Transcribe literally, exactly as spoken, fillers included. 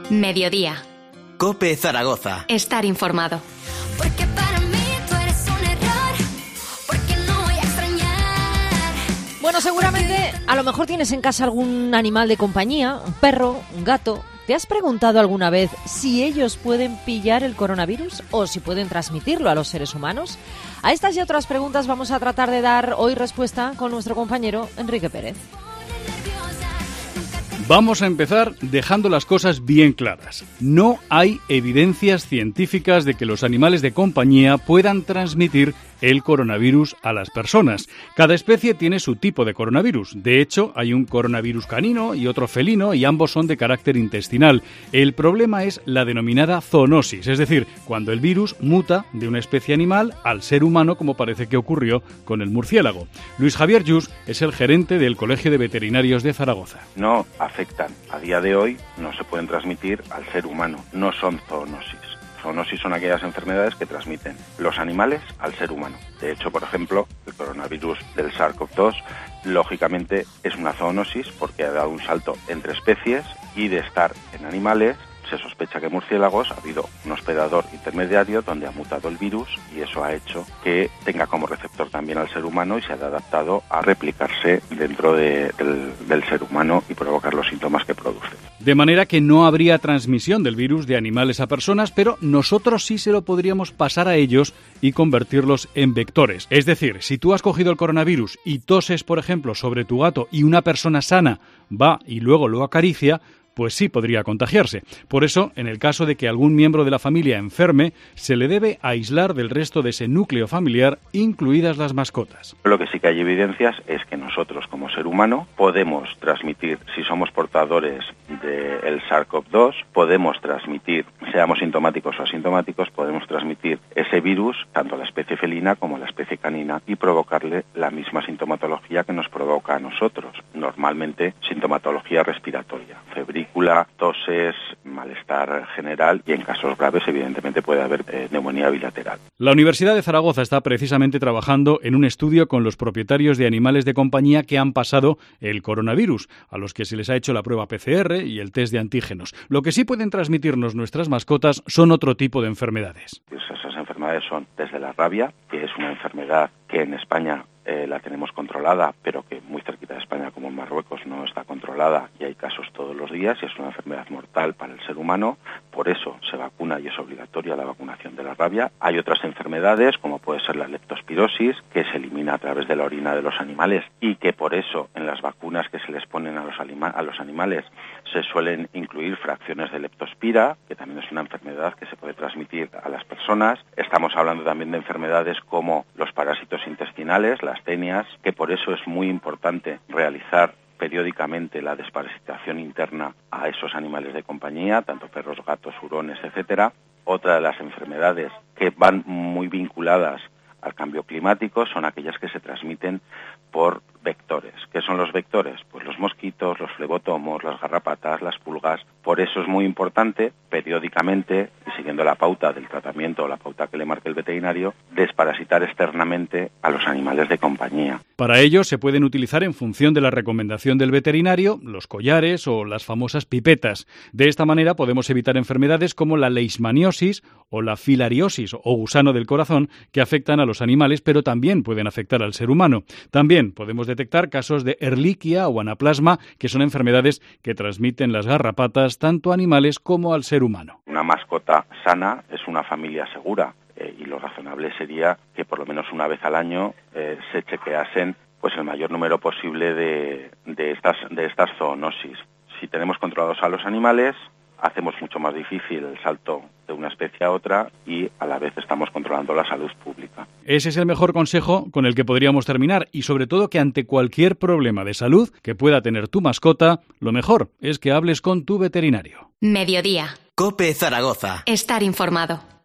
Mediodía. COPE Zaragoza. Estar informado. Porque para mí tú eres un error, porque no voy a extrañar. Bueno, seguramente a lo mejor tienes en casa algún animal de compañía, un perro, un gato. ¿Te has preguntado alguna vez si ellos pueden pillar el coronavirus o si pueden transmitirlo a los seres humanos? A estas y otras preguntas vamos a tratar de dar hoy respuesta con nuestro compañero Enrique Pérez. Vamos a empezar dejando las cosas bien claras. No hay evidencias científicas de que los animales de compañía puedan transmitir el coronavirus a las personas. Cada especie tiene su tipo de coronavirus. De hecho, hay un coronavirus canino y otro felino y ambos son de carácter intestinal. El problema es la denominada zoonosis, es decir, cuando el virus muta de una especie animal al ser humano, como parece que ocurrió con el murciélago. Luis Javier Lluch es el gerente del Colegio de Veterinarios de Zaragoza. No afectan. A día de hoy no se pueden transmitir al ser humano. No son zoonosis. Zoonosis son aquellas enfermedades que transmiten los animales al ser humano. De hecho, por ejemplo, el coronavirus del SARS-CoV dos, lógicamente, es una zoonosis porque ha dado un salto entre especies y de estar en animales. Se sospecha que en murciélagos ha habido un hospedador intermediario donde ha mutado el virus y eso ha hecho que tenga como receptor también al ser humano y se ha adaptado a replicarse dentro de, del, del ser humano y provocar los síntomas que produce. De manera que no habría transmisión del virus de animales a personas, pero nosotros sí se lo podríamos pasar a ellos y convertirlos en vectores. Es decir, si tú has cogido el coronavirus y toses, por ejemplo, sobre tu gato y una persona sana va y luego lo acaricia, pues sí podría contagiarse. Por eso, en el caso de que algún miembro de la familia enferme, se le debe aislar del resto de ese núcleo familiar, incluidas las mascotas. Lo que sí que hay evidencias es que nosotros, como ser humano, podemos transmitir, si somos portadores del SARS-CoV dos, podemos transmitir, seamos sintomáticos o asintomáticos, podemos transmitir ese virus tanto a la especie felina como a la especie canina y provocarle la misma sintomatología que nos provoca a nosotros. Normalmente, sintomatología respiratoria, febril, toses, malestar general y en casos graves evidentemente puede haber eh, neumonía bilateral. La Universidad de Zaragoza está precisamente trabajando en un estudio con los propietarios de animales de compañía que han pasado el coronavirus, a los que se les ha hecho la prueba P C R y el test de antígenos. Lo que sí pueden transmitirnos nuestras mascotas son otro tipo de enfermedades. Esas enfermedades son desde la rabia, que es una enfermedad que en España Eh, la tenemos controlada, pero que muy cerquita de España, como en Marruecos, no está controlada y hay casos todos los días y es una enfermedad mortal para el ser humano. Por eso se vacuna y es obligatoria la vacunación de la rabia. Hay otras enfermedades, como puede ser la leptospirosis, que se elimina a través de la orina de los animales y que por eso en las vacunas que se les ponen a los, anima- a los animales se suelen incluir fracciones de leptospira, que también es una enfermedad que se puede transmitir a las personas. Estamos hablando también de enfermedades como los parásitos intestinales, las tenias, que por eso es muy importante realizar periódicamente la desparasitación interna a esos animales de compañía, tanto perros, gatos, hurones, etcétera. Otra de las enfermedades que van muy vinculadas al cambio climático son aquellas que se transmiten por vectores. ¿Qué son los vectores? Pues los mosquitos, los flebotomos, las garrapatas, las pulgas. Por eso es muy importante, periódicamente, y siguiendo la pauta del tratamiento o la pauta que le marque el veterinario, desparasitar externamente a los animales de compañía. Para ello se pueden utilizar en función de la recomendación del veterinario los collares o las famosas pipetas. De esta manera podemos evitar enfermedades como la leishmaniosis o la filariosis o gusano del corazón que afectan a los animales, pero también pueden afectar al ser humano. También podemos detectar casos de Ehrlichia o anaplasma, que son enfermedades que transmiten las garrapatas tanto a animales como al ser humano. Una mascota sana es una familia segura eh, y lo razonable sería que por lo menos una vez al año eh, se chequeasen pues el mayor número posible de, de estas de estas zoonosis. Si tenemos controlados a los animales, hacemos mucho más difícil el salto de una especie a otra y a la vez estamos controlando la salud pública. Ese es el mejor consejo con el que podríamos terminar y sobre todo que ante cualquier problema de salud que pueda tener tu mascota, lo mejor es que hables con tu veterinario. Mediodía. COPE Zaragoza. Estar informado.